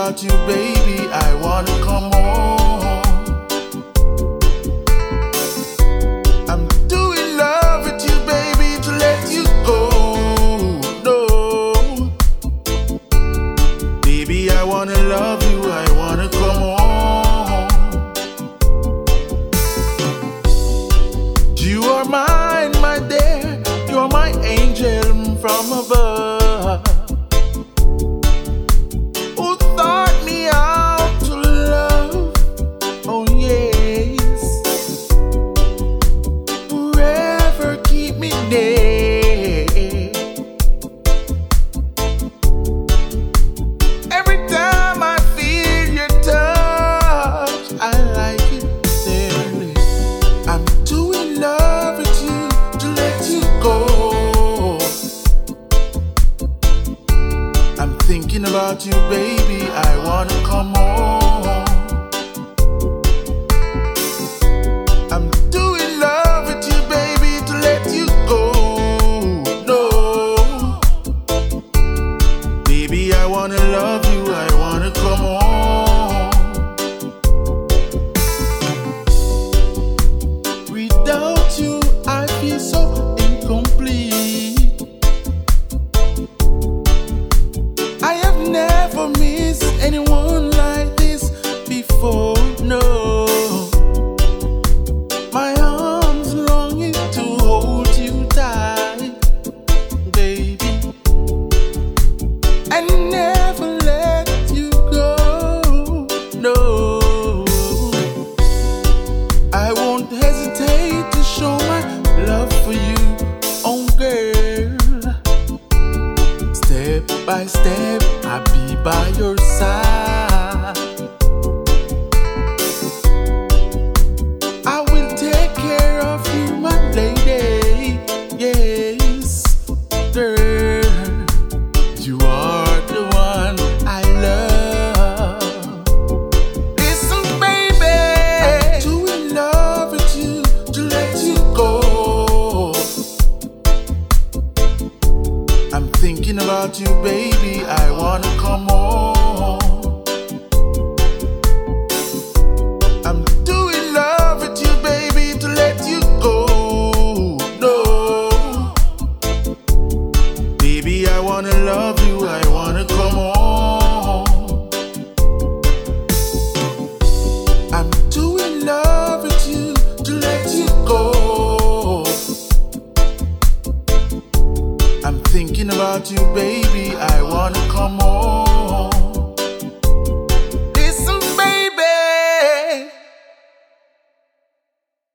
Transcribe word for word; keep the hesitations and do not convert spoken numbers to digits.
about you, baby. I wanna come home. I'm doing love with you, baby, to let you go. No, baby, I wanna love you. I wanna come home. You are mine, my dear. You're my angel from above. Thinking about you, baby, I wanna come home. I'm doing love with you, baby, to let you go. No, baby, I wanna love you, I wanna come home. Without you, I feel so incomplete. Never miss anyone like this before, no. My arms longing to hold you tight, baby, and never let you go, no. I won't hesitate to show my love for you, oh girl. Step by step, I'll be by your side. I will take care of you, my lady. Yes, girl, you are the one I love. Listen, baby, I'm too in love with you to let you go. I'm thinking about you, baby, I wanna come home. I'm doing love with you, baby, to let you go. No, baby, I wanna love you, I wanna come home. I'm doing love with you to let you go. I'm thinking about you, baby, I wanna come home.